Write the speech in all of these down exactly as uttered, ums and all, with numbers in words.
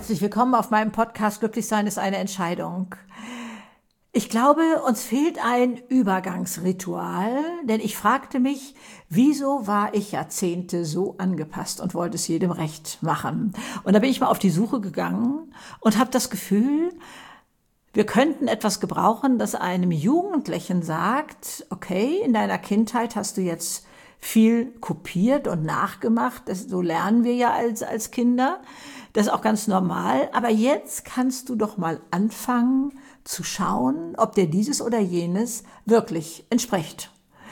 Herzlich willkommen auf meinem Podcast Glücklichsein ist eine Entscheidung. Ich glaube, uns fehlt ein Übergangsritual, denn ich fragte mich, wieso war ich Jahrzehnte so angepasst und wollte es jedem recht machen? Und da bin ich mal auf die Suche gegangen und habe das Gefühl, wir könnten etwas gebrauchen, das einem Jugendlichen sagt, okay, in deiner Kindheit hast du jetzt viel kopiert und nachgemacht, das, so lernen wir ja als, als Kinder, das ist auch ganz normal, aber jetzt kannst du doch mal anfangen zu schauen, ob dir dieses oder jenes wirklich entspricht.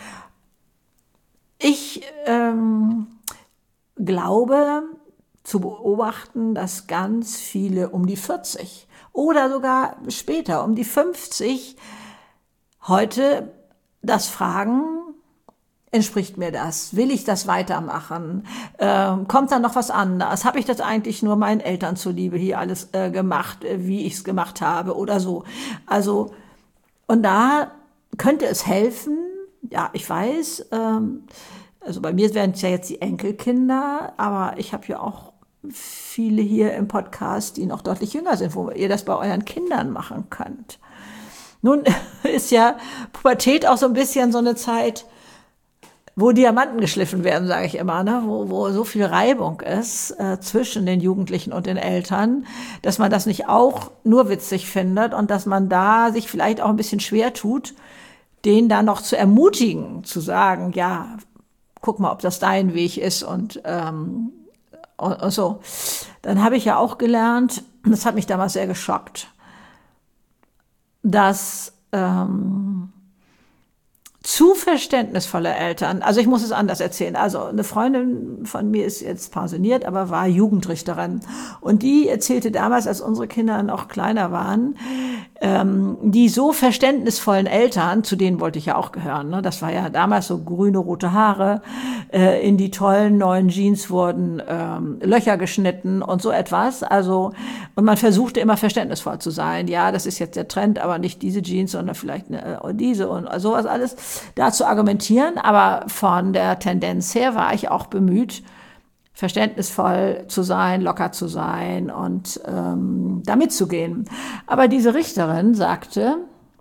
Ich ähm, glaube zu beobachten, dass ganz viele um die vierzig oder sogar später um die fünfzig heute das fragen, entspricht mir das? Will ich das weitermachen? Ähm, kommt da noch was anderes? Habe ich das eigentlich nur meinen Eltern zuliebe hier alles äh, gemacht, äh, wie ich es gemacht habe oder so? Also, und da könnte es helfen, ja, ich weiß, ähm, also bei mir wären es ja jetzt die Enkelkinder, aber ich habe ja auch viele hier im Podcast, die noch deutlich jünger sind, wo ihr das bei euren Kindern machen könnt. Nun ist ja Pubertät auch so ein bisschen so eine Zeit, wo Diamanten geschliffen werden, sage ich immer, ne? wo, wo so viel Reibung ist äh, zwischen den Jugendlichen und den Eltern, dass man das nicht auch nur witzig findet und dass man da sich vielleicht auch ein bisschen schwer tut, den da noch zu ermutigen, zu sagen, ja, guck mal, ob das dein Weg ist und, ähm, und, und so. Dann habe ich ja auch gelernt, das hat mich damals sehr geschockt, dass ähm, zu verständnisvolle Eltern, also ich muss es anders erzählen, also eine Freundin von mir ist jetzt pensioniert, aber war Jugendrichterin und die erzählte damals, als unsere Kinder noch kleiner waren, ähm, die so verständnisvollen Eltern, zu denen wollte ich ja auch gehören, ne? Das war ja damals so grüne, rote Haare, äh, in die tollen neuen Jeans wurden ähm, Löcher geschnitten und so etwas, also und man versuchte immer verständnisvoll zu sein, ja, das ist jetzt der Trend, aber nicht diese Jeans, sondern vielleicht eine, äh, diese und sowas alles, da zu argumentieren, aber von der Tendenz her war ich auch bemüht, verständnisvoll zu sein, locker zu sein und ähm, da mitzugehen. Aber diese Richterin sagte,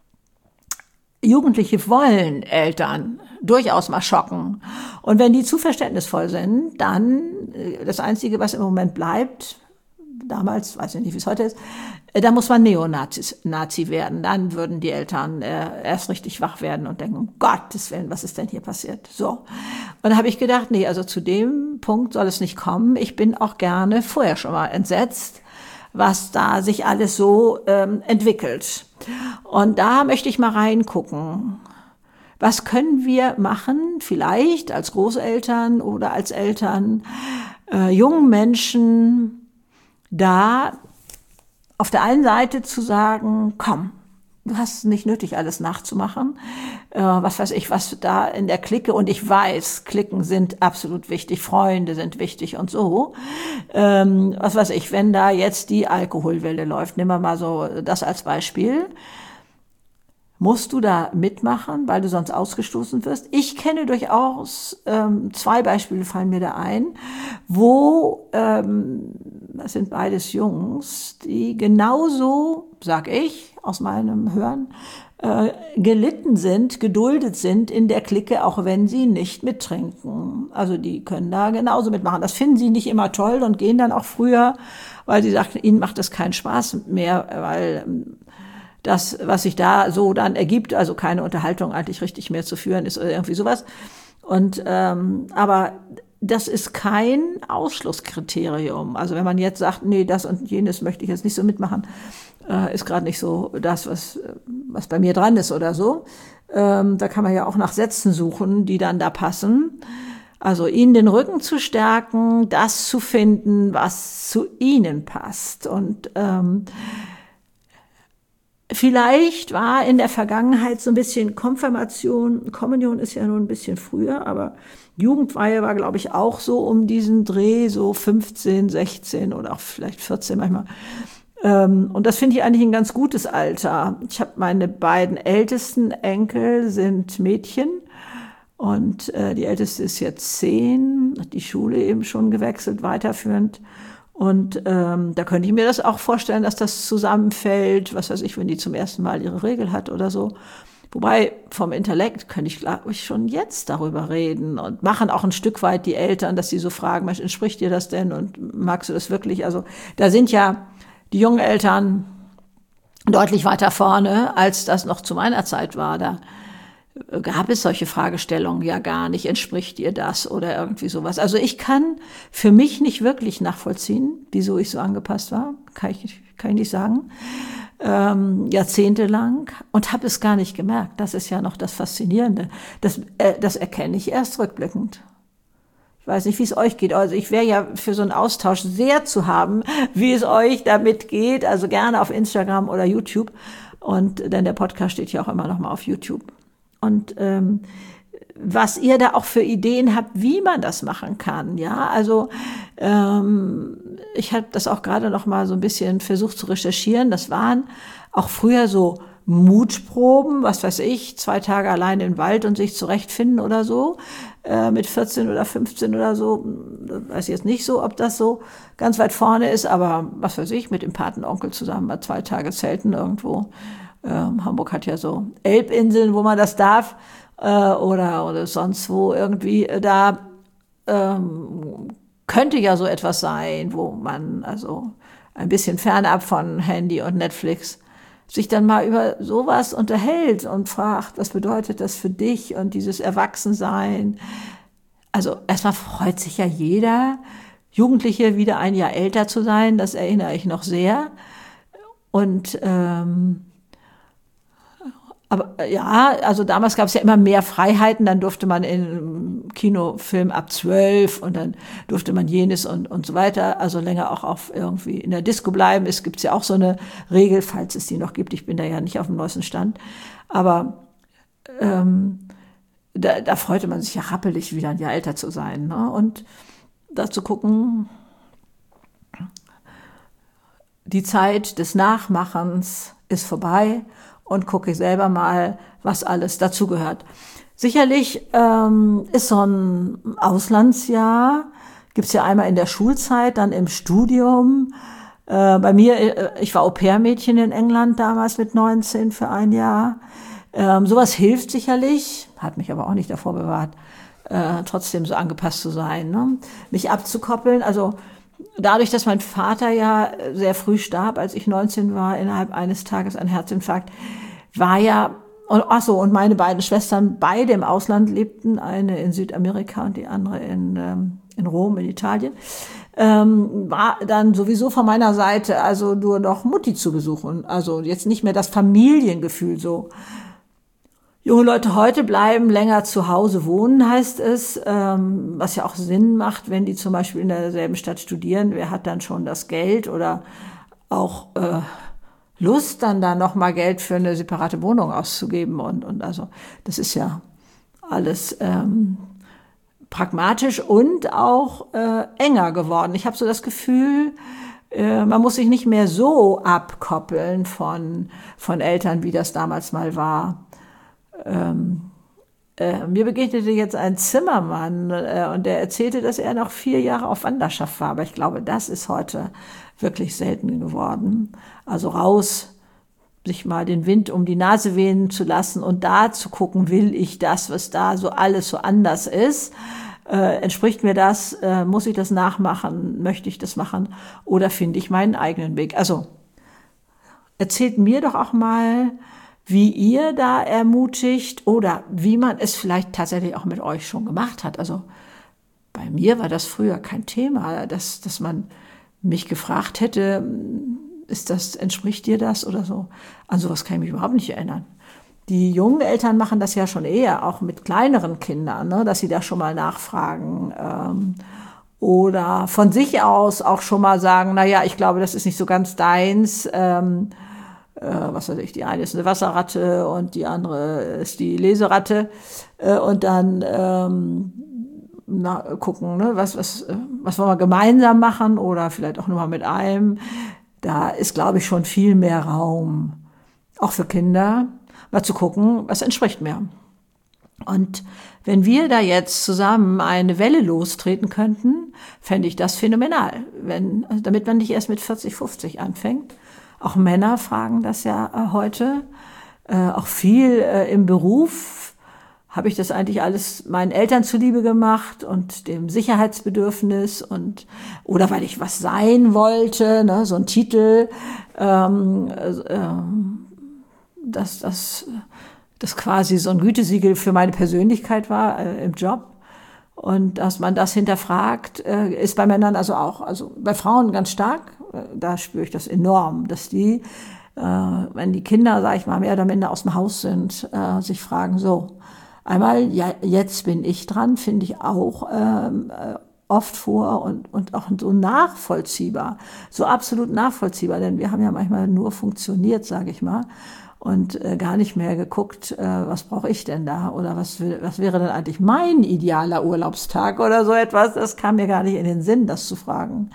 Jugendliche wollen Eltern durchaus mal schocken. Und wenn die zu verständnisvoll sind, dann das Einzige, was im Moment bleibt, damals, weiß ich nicht, wie es heute ist, da muss man Neonazi Nazi werden. Dann würden die Eltern äh, erst richtig wach werden und denken, um Gottes Willen, was ist denn hier passiert? So. Und da habe ich gedacht, nee, also zu dem Punkt soll es nicht kommen. Ich bin auch gerne vorher schon mal entsetzt, was da sich alles so ähm, entwickelt. Und da möchte ich mal reingucken. Was können wir machen, vielleicht als Großeltern oder als Eltern, äh, jungen Menschen, da auf der einen Seite zu sagen, komm, du hast es nicht nötig, alles nachzumachen, äh, was weiß ich, was da in der Clique, und ich weiß, Cliquen sind absolut wichtig, Freunde sind wichtig und so, ähm, was weiß ich, wenn da jetzt die Alkoholwelle läuft, nehmen wir mal so das als Beispiel, musst du da mitmachen, weil du sonst ausgestoßen wirst? Ich kenne durchaus, ähm, zwei Beispiele fallen mir da ein, wo, ähm, das sind beides Jungs, die genauso, sag ich, aus meinem Hören, äh, gelitten sind, geduldet sind in der Clique, auch wenn sie nicht mittrinken. Also die können da genauso mitmachen. Das finden sie nicht immer toll und gehen dann auch früher, weil sie sagen, ihnen macht das keinen Spaß mehr, weil das, was sich da so dann ergibt, also keine Unterhaltung eigentlich richtig mehr zu führen ist oder irgendwie sowas. Und ähm, aber das ist kein Ausschlusskriterium. Also wenn man jetzt sagt, nee, das und jenes möchte ich jetzt nicht so mitmachen, äh, ist gerade nicht so das, was was bei mir dran ist oder so. Ähm, da kann man ja auch nach Sätzen suchen, die dann da passen. Also ihnen den Rücken zu stärken, das zu finden, was zu ihnen passt. Und ähm, vielleicht war in der Vergangenheit so ein bisschen Konfirmation, Kommunion ist ja nur ein bisschen früher, aber Jugendweihe war, glaube ich, auch so um diesen Dreh, so fünfzehn, sechzehn oder auch vielleicht vierzehn manchmal. Und das finde ich eigentlich ein ganz gutes Alter. Ich habe meine beiden ältesten Enkel sind Mädchen und die älteste ist jetzt zehn, hat die Schule eben schon gewechselt, weiterführend. Und ähm, da könnte ich mir das auch vorstellen, dass das zusammenfällt, was weiß ich, wenn die zum ersten Mal ihre Regel hat oder so. Wobei vom Intellekt könnte ich, glaube ich, schon jetzt darüber reden und machen auch ein Stück weit die Eltern, dass sie so fragen, Mensch, entspricht dir das denn und magst du das wirklich? Also da sind ja die jungen Eltern deutlich weiter vorne, als das noch zu meiner Zeit war. Da gab es solche Fragestellungen ja gar nicht, entspricht dir das oder irgendwie sowas. Also ich kann für mich nicht wirklich nachvollziehen, wieso ich so angepasst war, kann ich, kann ich nicht sagen, ähm, jahrzehntelang und habe es gar nicht gemerkt. Das ist ja noch das Faszinierende. Das, äh, das erkenne ich erst rückblickend. Ich weiß nicht, wie es euch geht. Also ich wäre ja für so einen Austausch sehr zu haben, wie es euch damit geht. Also gerne auf Instagram oder YouTube. Und denn der Podcast steht ja auch immer noch mal auf YouTube. Und ähm, was ihr da auch für Ideen habt, wie man das machen kann. Ja, also ähm, ich habe das auch gerade noch mal so ein bisschen versucht zu recherchieren. Das waren auch früher so Mutproben, was weiß ich, zwei Tage allein im Wald und sich zurechtfinden oder so, äh, mit vierzehn oder fünfzehn oder so. Weiß ich jetzt nicht so, ob das so ganz weit vorne ist, aber was weiß ich, mit dem Patenonkel zusammen mal zwei Tage zelten irgendwo. Ähm, Hamburg hat ja so Elbinseln, wo man das darf, äh, oder, oder sonst wo irgendwie. Äh, da ähm, könnte ja so etwas sein, wo man also ein bisschen fernab von Handy und Netflix sich dann mal über sowas unterhält und fragt, was bedeutet das für dich und dieses Erwachsensein. Also erstmal freut sich ja jeder, Jugendliche wieder ein Jahr älter zu sein, das erinnere ich noch sehr. Und ähm, aber ja, also damals gab es ja immer mehr Freiheiten, dann durfte man in Kinofilm ab zwölf und dann durfte man jenes und, und so weiter, also länger auch auf irgendwie in der Disco bleiben. Es gibt ja auch so eine Regel, falls es die noch gibt, ich bin da ja nicht auf dem neuesten Stand, aber ähm, da, da freute man sich ja rappelig, wieder ein Jahr älter zu sein, ne? Und da zu gucken, die Zeit des Nachmachens ist vorbei und gucke selber mal, was alles dazugehört. Sicherlich ähm, ist so ein Auslandsjahr, gibt's ja einmal in der Schulzeit, dann im Studium. Äh, bei mir, äh, ich war Au-pair-Mädchen in England damals mit neunzehn für ein Jahr. Ähm, sowas hilft sicherlich, hat mich aber auch nicht davor bewahrt, äh, trotzdem so angepasst zu sein, ne? Mich abzukoppeln. Also dadurch, dass mein Vater ja sehr früh starb, als ich neunzehn war, innerhalb eines Tages ein Herzinfarkt, war ja, und, ach so, und meine beiden Schwestern beide im Ausland lebten, eine in Südamerika und die andere in, ähm, in Rom, in Italien, ähm, war dann sowieso von meiner Seite also nur noch Mutti zu besuchen. Also jetzt nicht mehr das Familiengefühl so. Junge Leute heute bleiben länger zu Hause wohnen, heißt es, ähm, was ja auch Sinn macht, wenn die zum Beispiel in derselben Stadt studieren. Wer hat dann schon das Geld oder auch äh, Lust, dann da noch mal Geld für eine separate Wohnung auszugeben? Und, und also das ist ja alles ähm, pragmatisch und auch äh, enger geworden. Ich habe so das Gefühl, äh, man muss sich nicht mehr so abkoppeln von, von Eltern, wie das damals mal war. Ähm, äh, mir begegnete jetzt ein Zimmermann äh, und der erzählte, dass er noch vier Jahre auf Wanderschaft war. Aber ich glaube, das ist heute wirklich selten geworden. Also raus, sich mal den Wind um die Nase wehen zu lassen und da zu gucken, will ich das, was da so alles so anders ist? Äh, entspricht mir das? Äh, muss ich das nachmachen? Möchte ich das machen? Oder finde ich meinen eigenen Weg? Also erzählt mir doch auch mal, wie ihr da ermutigt oder wie man es vielleicht tatsächlich auch mit euch schon gemacht hat. Also bei mir war das früher kein Thema, dass, dass man mich gefragt hätte, ist das, entspricht dir das oder so. An sowas kann ich mich überhaupt nicht erinnern. Die jungen Eltern machen das ja schon eher, auch mit kleineren Kindern, ne, dass sie da schon mal nachfragen ähm, oder von sich aus auch schon mal sagen, na ja, ich glaube, das ist nicht so ganz deins. Ähm, was weiß ich, die eine ist eine Wasserratte und die andere ist die Leseratte und dann ähm, na, gucken, ne, was, was, was wollen wir gemeinsam machen oder vielleicht auch nur mal mit einem. Da ist, glaube ich, schon viel mehr Raum, auch für Kinder, mal zu gucken, was entspricht mir. Und wenn wir da jetzt zusammen eine Welle lostreten könnten, fände ich das phänomenal, wenn, damit man nicht erst mit vierzig, fünfzig anfängt. Auch Männer fragen das ja äh, heute, äh, auch viel äh, im Beruf. Habe ich das eigentlich alles meinen Eltern zuliebe gemacht und dem Sicherheitsbedürfnis und oder weil ich was sein wollte, ne, so ein Titel, ähm, äh, dass das das quasi so ein Gütesiegel für meine Persönlichkeit war äh, im Job. Und dass man das hinterfragt, äh, ist bei Männern also auch, also bei Frauen ganz stark. Äh, da spüre ich das enorm, dass die, äh, wenn die Kinder, sag ich mal, mehr oder minder aus dem Haus sind, äh, sich fragen, so, einmal, ja, jetzt bin ich dran, finde ich auch ähm, äh, oft vor und, und auch so nachvollziehbar, so absolut nachvollziehbar, denn wir haben ja manchmal nur funktioniert, sage ich mal, und äh, gar nicht mehr geguckt, äh, was brauche ich denn da oder was, was wäre denn eigentlich mein idealer Urlaubstag oder so etwas. Das kam mir gar nicht in den Sinn, das zu fragen.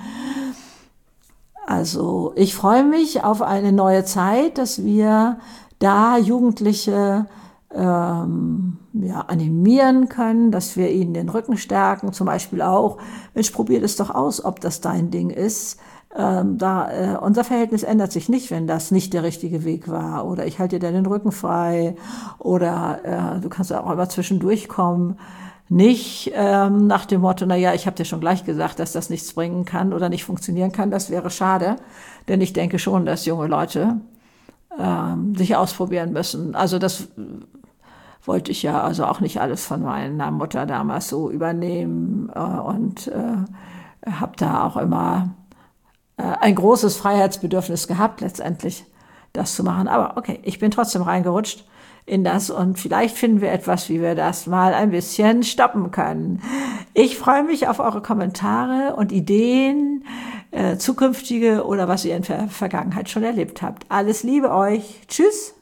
Also ich freue mich auf eine neue Zeit, dass wir da Jugendliche ähm, ja, animieren können, dass wir ihnen den Rücken stärken, zum Beispiel auch, Mensch, probier das doch aus, ob das dein Ding ist. Ähm, da, äh, unser Verhältnis ändert sich nicht, wenn das nicht der richtige Weg war. Oder ich halte dir den Rücken frei. Oder äh, du kannst auch immer zwischendurch kommen. Nicht ähm, nach dem Motto, na ja, ich habe dir schon gleich gesagt, dass das nichts bringen kann oder nicht funktionieren kann. Das wäre schade. Denn ich denke schon, dass junge Leute ähm, sich ausprobieren müssen. Also das wollte ich ja also auch nicht alles von meiner Mutter damals so übernehmen. Äh, und äh, habe da auch immer ein großes Freiheitsbedürfnis gehabt, letztendlich das zu machen. Aber okay, ich bin trotzdem reingerutscht in das und vielleicht finden wir etwas, wie wir das mal ein bisschen stoppen können. Ich freue mich auf eure Kommentare und Ideen, äh, zukünftige oder was ihr in der Vergangenheit schon erlebt habt. Alles Liebe euch. Tschüss.